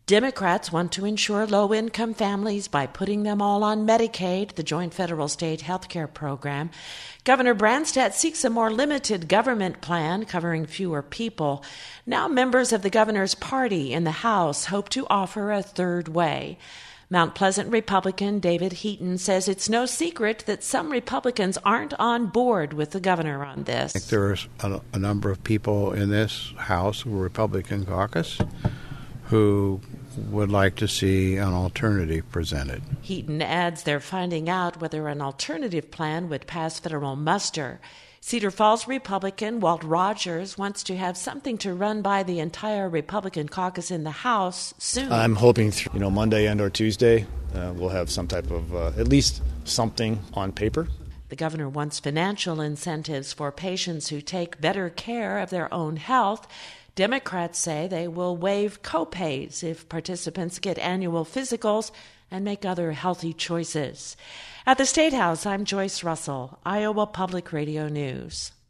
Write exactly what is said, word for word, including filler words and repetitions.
Democrats want to ensure low-income families by putting them all on Medicaid, the joint federal-state health care program. Governor Branstad seeks a more limited government plan covering fewer people. Now members of the governor's party in the House hope to offer a third way. Mount Pleasant Republican David Heaton says it's no secret that some Republicans aren't on board with the governor on this. I think there's a, a number of people in this House, Republican caucus, who would like to see an alternative presented. Heaton adds they're finding out whether an alternative plan would pass federal muster. Cedar Falls Republican Walt Rogers wants to have something to run by the entire Republican caucus in the House soon. I'm hoping, th- you know, Monday and or Tuesday, uh, we'll have some type of, uh, at least something on paper. The governor wants financial incentives for patients who take better care of their own health. Democrats say they will waive co-pays if participants get annual physicals and make other healthy choices. At the State House, I'm Joyce Russell, Iowa Public Radio News.